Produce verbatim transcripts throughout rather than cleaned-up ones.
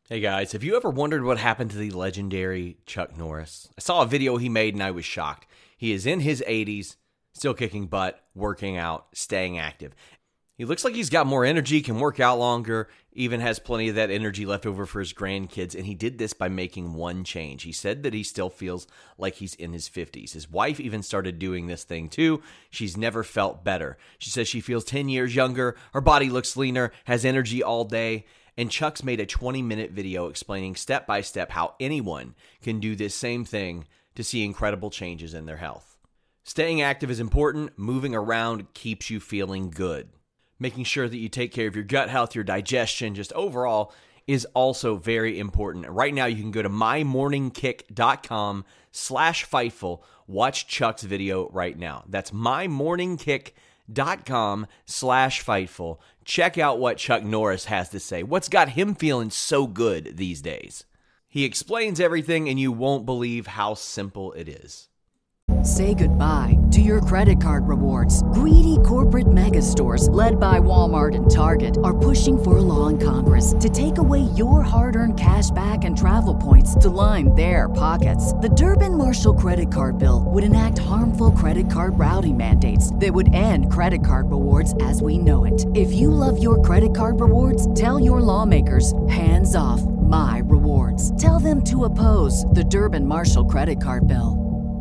Hey guys, have you ever wondered what happened to the legendary Chuck Norris? I saw a video he made and I was shocked. He is in his eighties, still kicking butt, working out, staying active. He looks like he's got more energy, can work out longer, even has plenty of that energy left over for his grandkids, and he did this by making one change. He said that he still feels like he's in his fifties. His wife even started doing this thing too. She's never felt better. She says she feels ten years younger, her body looks leaner, has energy all day. And Chuck's made a twenty-minute video explaining step by step how anyone can do this same thing to see incredible changes in their health. Staying active is important. Moving around keeps you feeling good. Making sure that you take care of your gut health, your digestion, just overall is also very important. Right now, you can go to mymorningkick.com slash Fightful. Watch Chuck's video right now. That's mymorningkick.com dot com slash Fightful. Check out what Chuck Norris has to say. What's got him feeling so good these days? He explains everything and you won't believe how simple it is. Say goodbye to your credit card rewards. Greedy corporate mega stores, led by Walmart and Target, are pushing for a law in Congress to take away your hard-earned cash back and travel points to line their pockets. The Durbin-Marshall credit card bill would enact harmful credit card routing mandates that would end credit card rewards as we know it. If you love your credit card rewards, tell your lawmakers, hands off my rewards. Tell them to oppose the Durbin-Marshall credit card bill.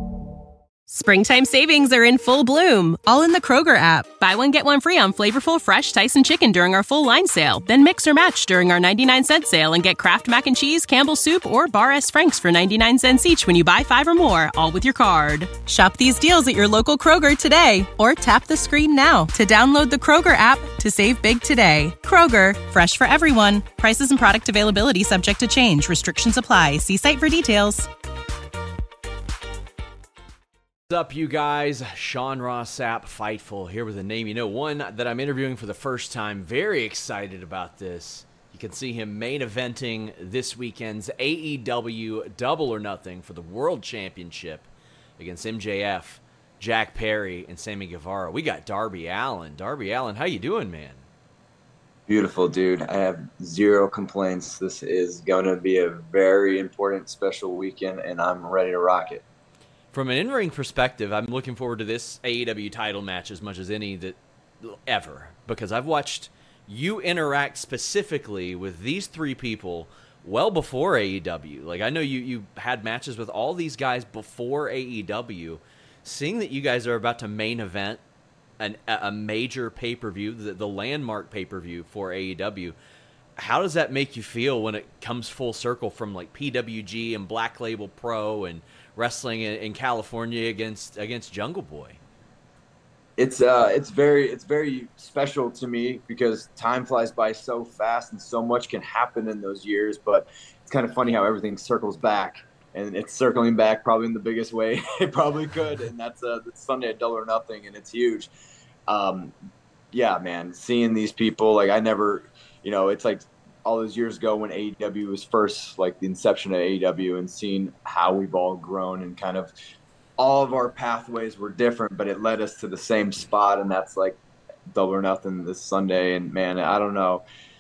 Springtime savings are in full bloom, all in the Kroger app. Buy one, get one free on flavorful, fresh Tyson chicken during our full line sale. Then mix or match during our ninety-nine cent sale and get Kraft Mac and Cheese, Campbell's Soup, or Bar S. Frank's for ninety-nine cents each when you buy five or more, all with your card. Shop these deals at your local Kroger today, or tap the screen now to download the Kroger app to save big today. Kroger, fresh for everyone. Prices and product availability subject to change. Restrictions apply. See site for details. What's up, you guys? Sean Ross Sapp, Fightful, here with a name you know, one that I'm interviewing for the first time. Very excited about this. You can see him main eventing this weekend's A E W Double or Nothing for the World Championship against M J F, Jack Perry, and Sammy Guevara. We got Darby Allin. Darby Allin, how you doing, man? Beautiful, dude. I have zero complaints. This is going to be a very important, special weekend, and I'm ready to rock it. From an in-ring perspective, I'm looking forward to this A E W title match as much as any that ever, because I've watched you interact specifically with these three people well before A E W. Like, I know you, you had matches with all these guys before A E W. Seeing that you guys are about to main event an, a major pay-per-view, the, the landmark pay-per-view for A E W, how does that make you feel when it comes full circle from like P W G and Black Label Pro and wrestling in, in California against against Jungle Boy? It's uh, it's very it's very special to me because time flies by so fast and so much can happen in those years. But it's kind of funny how everything circles back, and it's circling back probably in the biggest way it probably could, and that's uh, that's Sunday at Double or Nothing, and it's huge. Um, yeah, man, seeing these people, like I never, you know, it's like all those years ago when A E W was first, like the inception of A E W, and seeing how we've all grown and kind of all of our pathways were different, but it led us to the same spot, and that's like Double or Nothing this Sunday. And man, I don't know.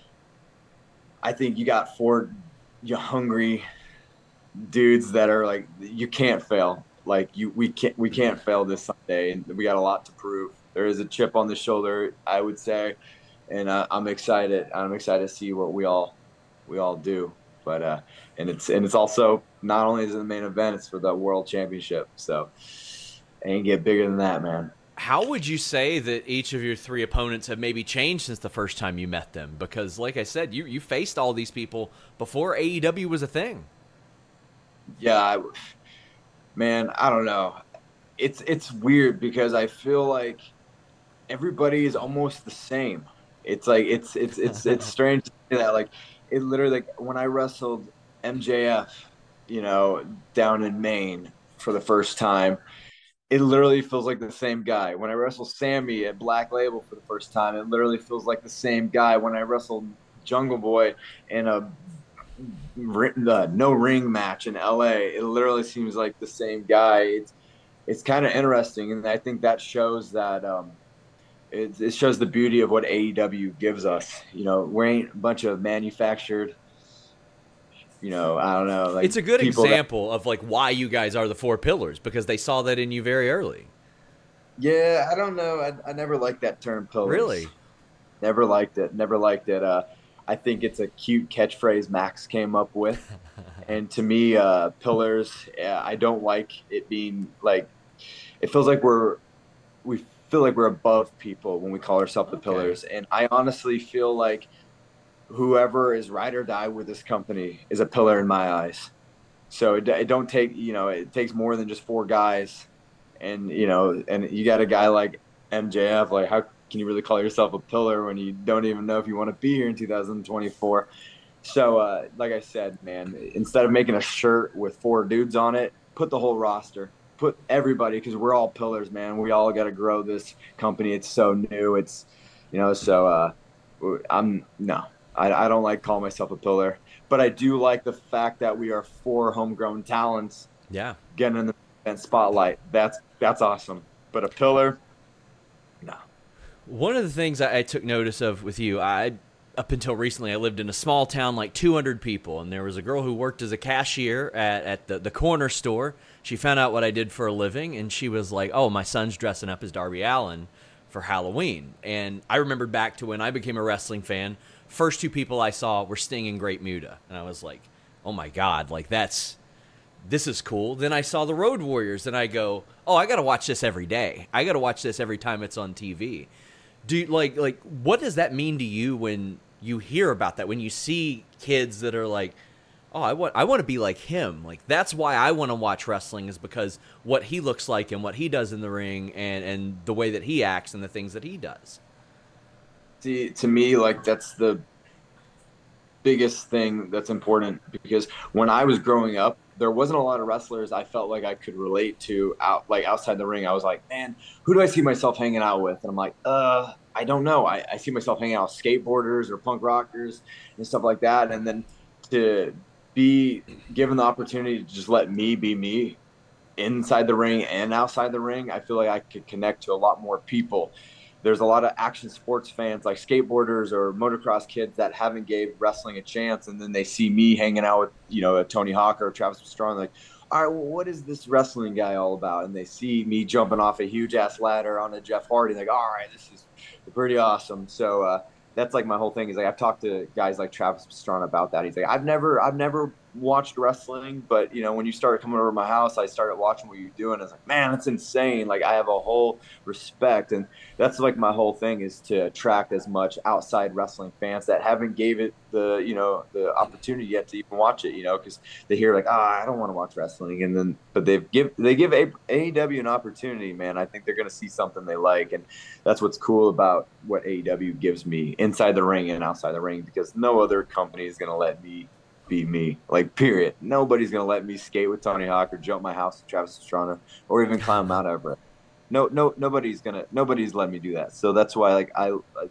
I think you got four you hungry dudes that are like, you can't fail. Like you, we can't, we can't fail this Sunday, and we got a lot to prove. There is a chip on the shoulder, I would say. And uh, I'm excited. I'm excited to see what we all we all do. But uh, and it's and it's also not only is it the main event, it's for the World Championship. So it ain't get bigger than that, man. How would you say that each of your three opponents have maybe changed since the first time you met them? Because, like I said, you you faced all these people before A E W was a thing. Yeah, I, man, I don't know. It's it's weird because I feel like everybody is almost the same. It's like it's it's it's it's strange to say that. Like it literally, like when I wrestled M J F, you know, down in Maine for the first time, it literally feels like the same guy. When I wrestled Sammy at Black Label for the first time, it literally feels like the same guy. When I wrestled Jungle Boy in a uh, no ring match in L A, it literally seems like the same guy. It's it's kind of interesting, and I think that shows that. Um, It, it shows the beauty of what A E W gives us. You know, we ain't a bunch of manufactured you know, I don't know. Like it's a good people example that, of like why you guys are the Four Pillars, because they saw that in you very early. Yeah, I don't know. I, I never liked that term, pillars. Really? Never liked it. Never liked it. Uh, I think it's a cute catchphrase Max came up with. And to me, uh, pillars, yeah, I don't like it being like, it feels like we're, we feel like we're above people when we call ourselves the Okay. pillars. And I honestly feel like whoever is ride or die with this company is a pillar in my eyes. So it, it don't take, you know, it takes more than just four guys. And, you know, and you got a guy like M J F, like how can you really call yourself a pillar when you don't even know if you want to be here in two thousand twenty-four? So, uh, like I said, man, instead of making a shirt with four dudes on it, put the whole roster, put everybody, because we're all pillars, man. We all got to grow this company. It's so new. It's, you know, so uh, I'm, no, I, I don't like calling myself a pillar, but I do like the fact that we are four homegrown talents Yeah. getting in the event spotlight. That's, that's awesome. But a pillar, no. One of the things I, I took notice of with you, I up until recently, I lived in a small town, like two hundred people, and there was a girl who worked as a cashier at, at the, the corner store. She found out what I did for a living, and she was like, oh, my son's dressing up as Darby Allin for Halloween. And I remembered back to when I became a wrestling fan, first two people I saw were Sting and Great Muta. And I was like, oh my God, like that's, this is cool. Then I saw the Road Warriors, and I go, oh, I got to watch this every day. I got to watch this every time it's on T V. Do you, like, like, what does that mean to you when you hear about that, when you see kids that are like, oh, I want, I want to be like him. Like, that's why I want to watch wrestling, is because what he looks like and what he does in the ring, and, and the way that he acts and the things that he does. See, to me, like, that's the biggest thing that's important, because when I was growing up, there wasn't a lot of wrestlers I felt like I could relate to out, like outside the ring. I was like, man, who do I see myself hanging out with? And I'm like, uh, I don't know. I, I see myself hanging out with skateboarders or punk rockers and stuff like that. And then to be given the opportunity to just let me be me inside the ring and outside the ring, I feel like I could connect to a lot more people. There's a lot of action sports fans, like skateboarders or motocross kids, that haven't gave wrestling a chance, and then they see me hanging out with, you know, a Tony Hawk or Travis Pastrana, like, all right, well, what is this wrestling guy all about? And they see me jumping off a huge ass ladder on a Jeff Hardy, like, all right, this is pretty awesome. So uh, that's like my whole thing is like I've talked to guys like Travis Pastrana about that. He's like, I've never, I've never watched wrestling, but you know, when you started coming over to my house, I started watching what you're doing. I was like, man, that's insane. Like, I have a whole respect, and that's like my whole thing is to attract as much outside wrestling fans that haven't gave it the, you know, the opportunity yet to even watch it, you know, because they hear like, ah, oh, I don't want to watch wrestling, and then but they've give they give A E W an opportunity, man. I think they're gonna see something they like, and that's what's cool about what A E W gives me inside the ring and outside the ring, because no other company is gonna let me be me, like, period. Nobody's gonna let me skate with Tony Hawk or jump my house with Travis Pastrana or even climb Mount Everest. No, no, nobody's gonna, nobody's letting me do that. So that's why, like, I, I,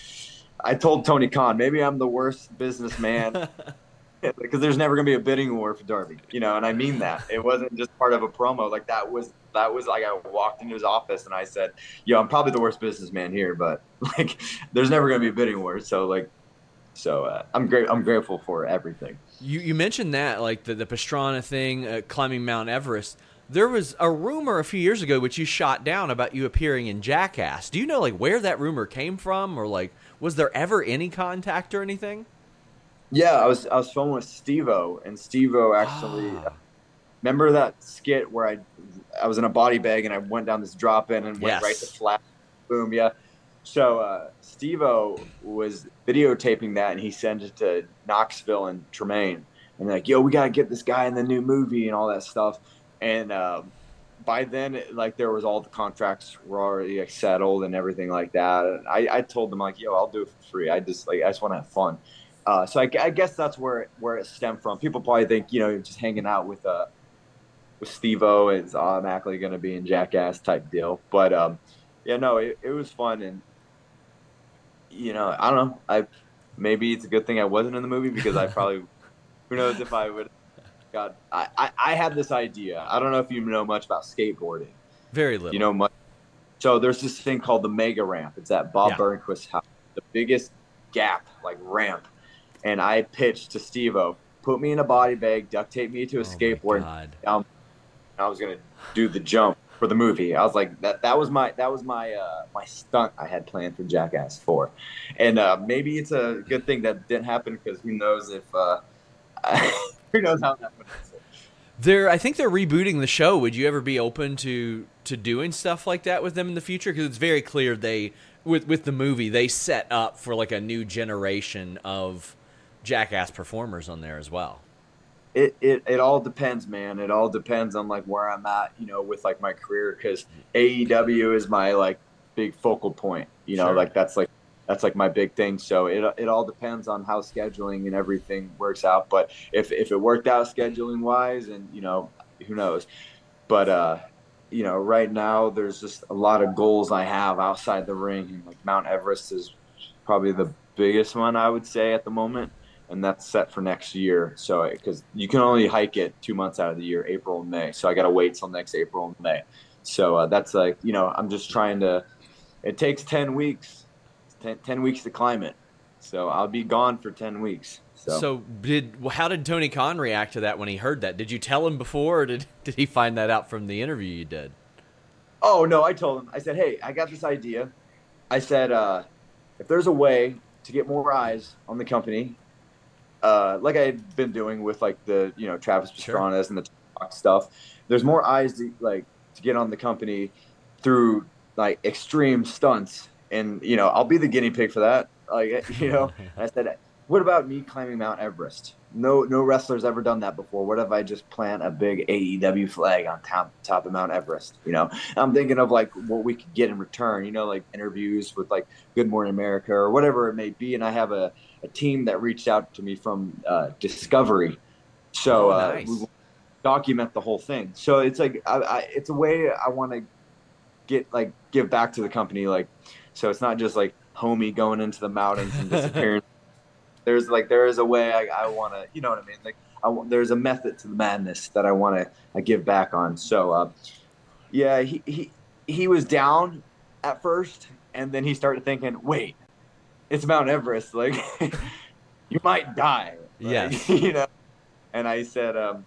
I told Tony Khan, maybe I'm the worst businessman because there's never gonna be a bidding war for Darby, you know, and I mean that. It wasn't just part of a promo. Like, that was, that was like I walked into his office and I said, yo, I'm probably the worst businessman here, but like, there's never gonna be a bidding war. So like. So uh, I'm great. I'm grateful for everything. You you mentioned that, like the, the Pastrana thing, uh, climbing Mount Everest. There was a rumor a few years ago, which you shot down, about you appearing in Jackass. Do you know like where that rumor came from, or like was there ever any contact or anything? Yeah, I was I was filming with Steve-O, and Steve-O actually Ah. remember that skit where I I was in a body bag and I went down this drop in and went Yes. right to flat. Boom, yeah. So uh, Steve-O was videotaping that, and he sent it to Knoxville and Tremaine. And they're like, yo, we got to get this guy in the new movie and all that stuff. And uh, by then, like, there was all the contracts were already like, settled and everything like that. And I, I told them, like, yo, I'll do it for free. I just, like, I just want to have fun. Uh, so I, I guess that's where it, where it stemmed from. People probably think, you know, just hanging out with uh, with Steve-O is automatically going to be in Jackass type deal. But, um, yeah, no, it, it was fun. And, you know, I don't know. I maybe it's a good thing I wasn't in the movie, because I probably, who knows if I would got. I, I, I had this idea. I don't know if you know much about skateboarding. Very little. You know much. So there's this thing called the Mega Ramp. It's at Bob Yeah. Burnquist's house, the biggest gap like ramp. And I pitched to Steve-O, put me in a body bag, duct tape me to a Oh skateboard. my God. Um, I was gonna do the jump for the movie. I was like, that that was my that was my uh, my stunt I had planned for Jackass four, and uh, maybe it's a good thing that didn't happen because who knows if uh, who knows how that would happen. They're, I think they're rebooting the show. Would you ever be open to to doing stuff like that with them in the future? Because it's very clear they, with with the movie, they set up for like a new generation of Jackass performers on there as well. It, it it all depends, man. It all depends on like where I'm at, you know, with like my career, because A E W is my like big focal point, you know, Sure. like that's like that's like my big thing. So it it all depends on how scheduling and everything works out. But if if it worked out scheduling wise, and you know, who knows? But uh, you know, right now there's just a lot of goals I have outside the ring, and like Mount Everest is probably the biggest one I would say at the moment. And that's set for next year. So, because you can only hike it two months out of the year, April and May. So I got to wait till next April and May. So uh, that's like, you know, I'm just trying to, it takes ten weeks, ten, ten weeks to climb it. So I'll be gone for ten weeks. So, So did how did Tony Khan react to that when he heard that? Did you tell him before, or did, did he find that out from the interview you did? oh no, I told him, I said, hey, I got this idea. I said, uh, if there's a way to get more eyes on the company, Uh, like I had been doing with like the, you know, Travis Pastrana's and the talk stuff. There's more eyes to like to get on the company through like extreme stunts, and you know, I'll be the guinea pig for that. Like, you know, and I said, what about me climbing Mount Everest? No, no wrestler's ever done that before. What if I just plant a big A E W flag on top top of Mount Everest? You know, I'm thinking of like what we could get in return. You know, like interviews with like Good Morning America or whatever it may be. And I have a, a team that reached out to me from uh, Discovery, so Oh, nice. uh, we will document the whole thing. So it's like I, I, it's a way I want to get like give back to the company. Like, so it's not just like homie going into the mountains and disappearing. There's like there is a way I, I want to, you know what I mean? Like I want, there's a method to the madness that I want to I give back on. So uh, yeah, he, he he was down at first, and then he started thinking, wait, it's Mount Everest. Like you might die. Like, Yes. you know. And I said, um,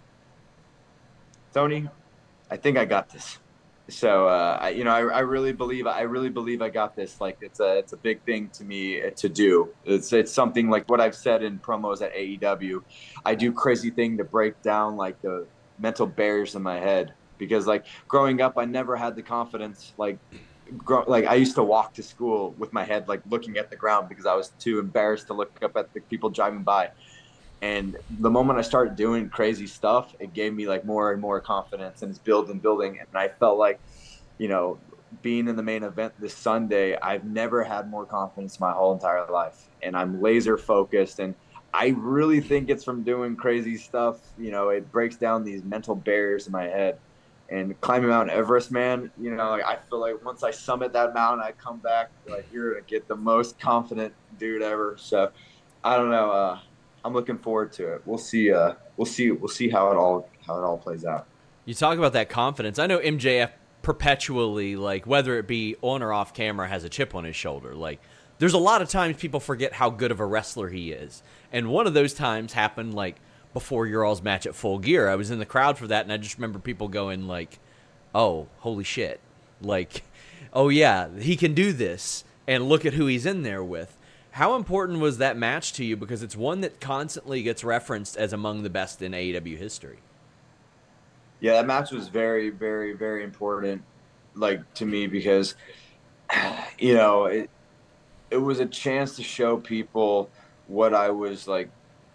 Tony, I think I got this. So, uh, I, you know, I, I really believe, I really believe I got this. Like, it's a, it's a big thing to me to do. It's, it's something like what I've said in promos at A E W. I do crazy thing to break down like the mental barriers in my head, because like growing up, I never had the confidence. Like, grow, like I used to walk to school with my head, like looking at the ground because I was too embarrassed to look up at the people driving by. And the moment I started doing crazy stuff, it gave me like more and more confidence, and it's building, building. And I felt like, you know, being in the main event this Sunday, I've never had more confidence my whole entire life. And I'm laser focused. And I really think it's from doing crazy stuff. You know, it breaks down these mental barriers in my head. And climbing Mount Everest, man, you know, like, I feel like once I summit that mountain, I come back, like, you're going to get the most confident dude ever. So I don't know. Uh, I'm looking forward to it. We'll see. Uh, we'll see. We'll see how it all how it all plays out. You talk about that confidence. I know M J F perpetually, like whether it be on or off camera, has a chip on his shoulder. Like there's a lot of times people forget how good of a wrestler he is, and one of those times happened like before your all's match at Full Gear. I was in the crowd for that, and I just remember people going like, "Oh, holy shit!" Like, "Oh yeah, he can do this," and look at who he's in there with. How important was that match to you? Because it's one that constantly gets referenced as among the best in A E W history. Yeah, that match was very, very, very important, like to me, because you know it. It was a chance to show people what I was like.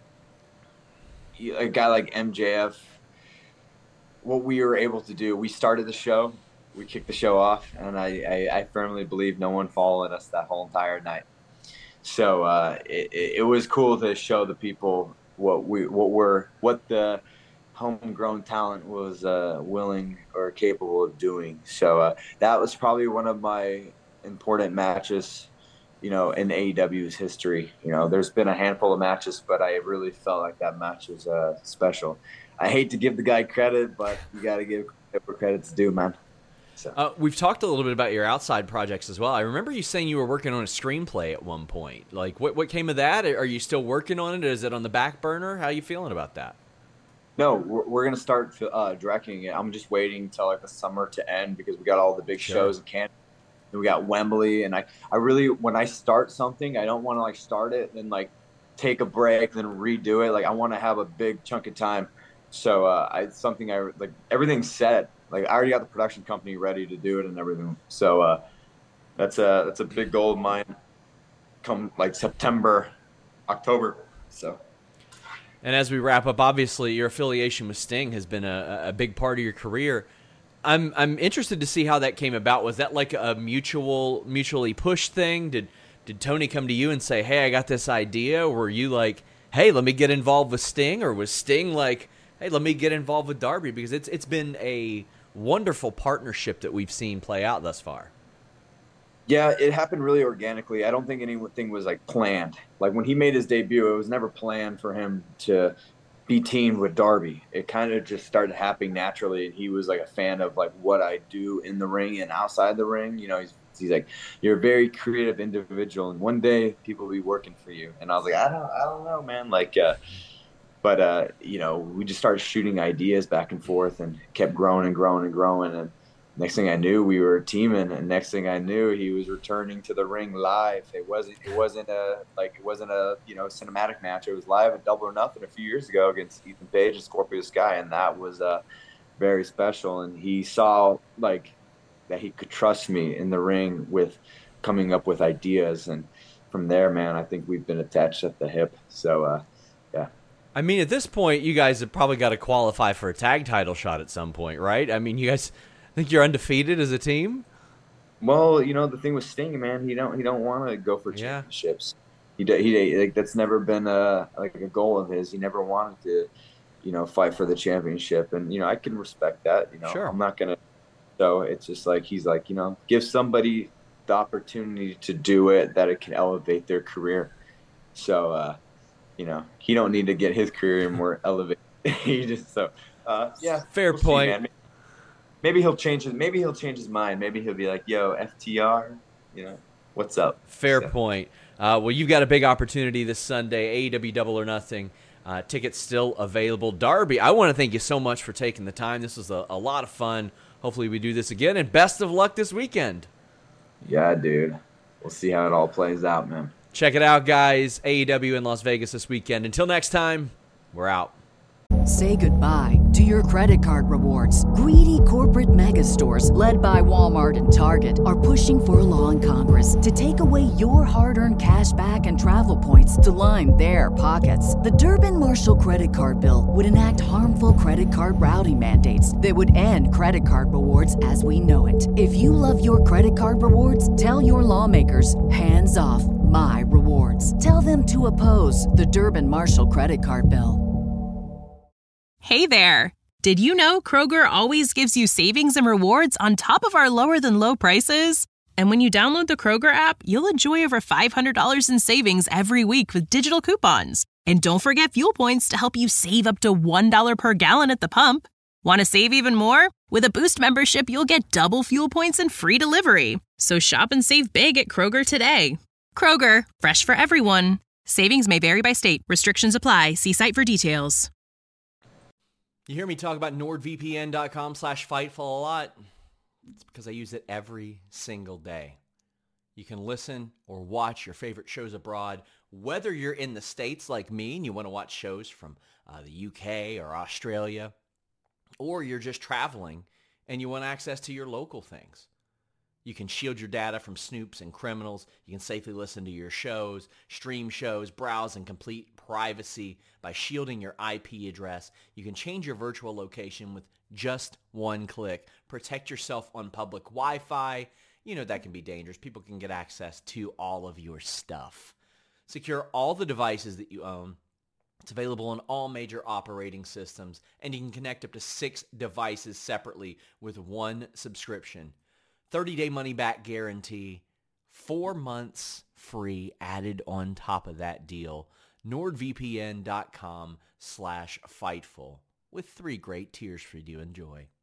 A guy like M J F, what we were able to do. We started the show, we kicked the show off, and I, I, I firmly believe no one followed us that whole entire night. So uh, it, it was cool to show the people what we what we're what the homegrown talent was uh, willing or capable of doing. So uh, that was probably one of my important matches, you know, in A E W's history. You know, there's been a handful of matches, but I really felt like that match was uh, special. I hate to give the guy credit, but you got to give credit where credit's due, man. So. Uh, we've talked a little bit about your outside projects as well. I remember you saying you were working on a screenplay at one point. Like, what what came of that? Are you still working on it? Is it on the back burner? How are you feeling about that? No, we're, we're gonna start uh, directing it. I'm just waiting till like the summer to end because we got all the big Sure. shows in Canada. And we got Wembley, and I, I really, when I start something, I don't want to like start it and then like take a break, then redo it. Like I want to have a big chunk of time. So uh, I, it's something I like. Everything's set. Like I already got the production company ready to do it and everything. So uh, that's a that's a big goal of mine. Come like September, October. So. And as we wrap up, obviously your affiliation with Sting has been a, a big part of your career. I'm I'm interested to see how that came about. Was that like a mutual mutually pushed thing? Did did Tony come to you and say, "Hey, I got this idea"? Or were you like, "Hey, let me get involved with Sting"? Or was Sting like, "Hey, let me get involved with Darby"? Because it's it's been a wonderful partnership that we've seen play out thus far. Yeah, it happened really organically. I don't think anything was like planned. Like when he made his debut, it was never planned for him to be teamed with Darby. It kind of just started happening naturally, and he was like a fan of like what I do in the ring and outside the ring. You know, he's he's like, "You're a very creative individual, and one day people will be working for you." And I was like, "I don't, I don't know, man." Like, uh, but uh, you know, we just started shooting ideas back and forth, and kept growing and growing and growing. And next thing I knew, we were teaming, and next thing I knew, he was returning to the ring live. It wasn't, it wasn't a like, it wasn't a you know cinematic match. It was live at Double or Nothing a few years ago against Ethan Page and Scorpio Sky, and that was uh, very special. And he saw like that he could trust me in the ring with coming up with ideas, and from there, man, I think we've been attached at the hip. So, uh, yeah. I mean, at this point, you guys have probably got to qualify for a tag title shot at some point, right? I mean, you guys. I think you're undefeated as a team. Well, you know the thing with Sting, man, he don't he don't want to go for championships. Yeah. He he like that's never been a like a goal of his. He never wanted to, you know, fight for the championship, and you know I can respect that. You know, sure. I'm not gonna. So it's just like he's like you know give somebody the opportunity to do it that it can elevate their career. So uh, you know he don't need to get his career more elevated. he just so uh, yeah. Fair we'll point. See, man. Maybe he'll change his. Maybe he'll change his mind. Maybe he'll be like, "Yo, F T R, you know, what's up?" Fair so. point. Uh, well, you've got a big opportunity this Sunday. A E W Double or Nothing. Uh, tickets still available. Darby, I want to thank you so much for taking the time. This was a, a lot of fun. Hopefully, we do this again. And best of luck this weekend. Yeah, dude. We'll see how it all plays out, man. Check it out, guys. A E W in Las Vegas this weekend. Until next time, we're out. Say goodbye to your credit card rewards. Greedy corporate mega stores, led by Walmart and Target, are pushing for a law in Congress to take away your hard-earned cash back and travel points to line their pockets. The Durbin-Marshall credit card bill would enact harmful credit card routing mandates that would end credit card rewards as we know it. If you love your credit card rewards, tell your lawmakers, hands off my rewards. Tell them to oppose the Durbin-Marshall credit card bill. Hey there! Did you know Kroger always gives you savings and rewards on top of our lower-than-low prices? And when you download the Kroger app, you'll enjoy over five hundred dollars in savings every week with digital coupons. And don't forget fuel points to help you save up to one dollar per gallon at the pump. Want to save even more? With a Boost membership, you'll get double fuel points and free delivery. So shop and save big at Kroger today. Kroger, fresh for everyone. Savings may vary by state. Restrictions apply. See site for details. You hear me talk about NordVPN.com slash Fightful a lot. It's because I use it every single day. You can listen or watch your favorite shows abroad, whether you're in the States like me and you want to watch shows from uh, the U K or Australia, or you're just traveling and you want access to your local things. You can shield your data from snoops and criminals. You can safely listen to your shows, stream shows, browse in complete privacy by shielding your I P address. You can change your virtual location with just one click. Protect yourself on public Wi-Fi. You know that can be dangerous. People can get access to all of your stuff. Secure all the devices that you own. It's available on all major operating systems, and you can connect up to six devices separately with one subscription. thirty-day money-back guarantee, four months free added on top of that deal. NordVPN.com slash Fightful with three great tiers for you to enjoy.